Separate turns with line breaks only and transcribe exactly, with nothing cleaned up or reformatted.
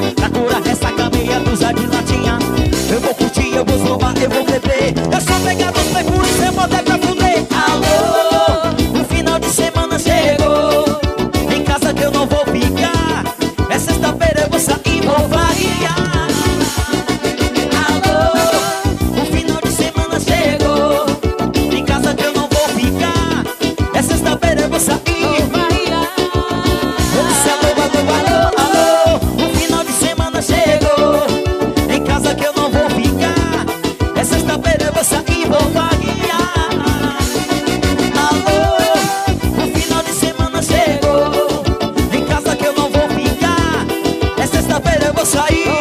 Pra curar ressaca meia dúzia de latinha. Eu vou curtir, eu vou zombar, eu vou beber. Eu sou pegado os perfumes, eu botar pra fuder. Alô, o final de semana chegou. Em casa que eu não vou ficar. É sexta-feira, eu vou sair, vou variar. Alô, o final de semana chegou. Em casa que eu não vou ficar. É sexta-feira, eu vou sair. Eu disse alô, alô, alô, alô. O final de semana chegou. Em casa que eu não vou ficar. É sexta-feira, eu vou sair, vou variar. Alô, o final de semana chegou. Em casa que eu não vou ficar. É sexta-feira, eu vou sair.